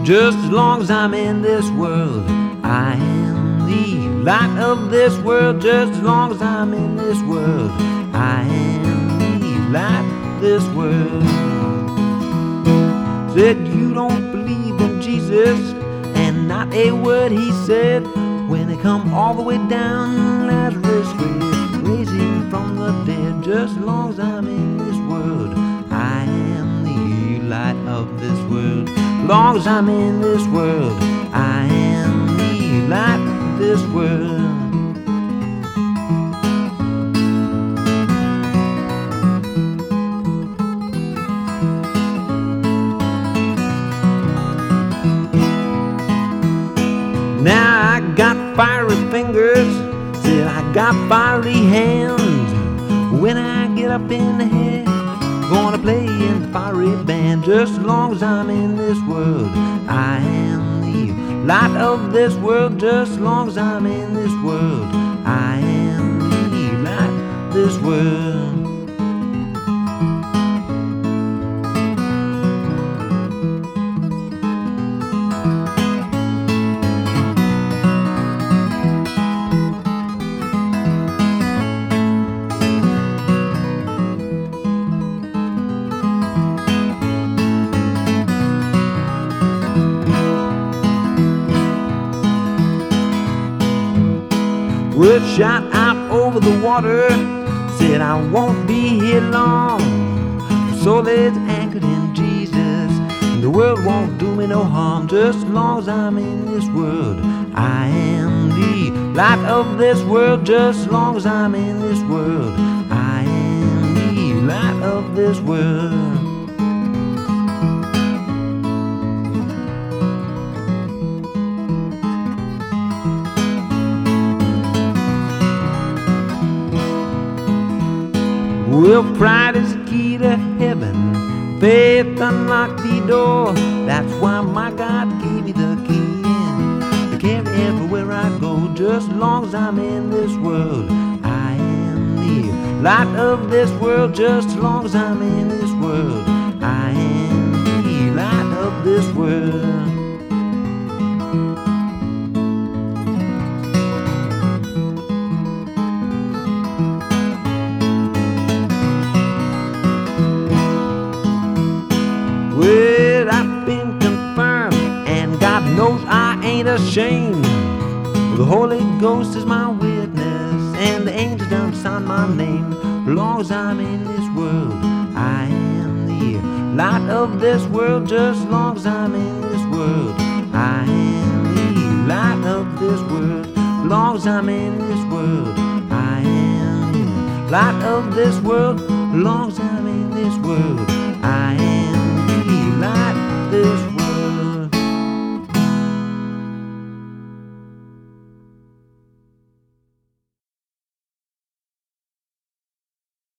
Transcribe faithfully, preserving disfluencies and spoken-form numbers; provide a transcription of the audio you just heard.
just as long as I'm in this world. I am the light of this world, just as long as I'm in this world. I am the light of this world. Said you don't believe in Jesus, and not a word he said. When it come all the way down Lazarus' grave, raise him from the dead, just as long as I'm in this world. I am the light of this world. As long as I'm in this world, I am the light of this world. Now I got fiery fingers, said I got fiery hands. When I get up in the head, gonna play in the fiery band. Just as long as I'm in this world, I am the light of this world. Just as long as I'm in this world, I am the light of this world. Word shot out over the water, said I won't be here long. My soul is anchored in Jesus, and the world won't do me no harm. Just as long as I'm in this world, I am the light of this world. Just as long as I'm in this world, I am the light of this world. Well, pride is the key to heaven, faith unlocked the door. That's why my God gave me the key to carry everywhere I go. Just as long as I'm in this world, I am the light of this world. Just as long as I'm in this world, I am the light of this world. Well, I've been confirmed, and God knows I ain't ashamed. The Holy Ghost is my witness, and the angels done sign my name. As long as I'm in this world, I am the light of this world. Just as long as I'm in this world, I am the light of this world. As long as I'm in this world, I am the light of this world. As long as I'm in this world,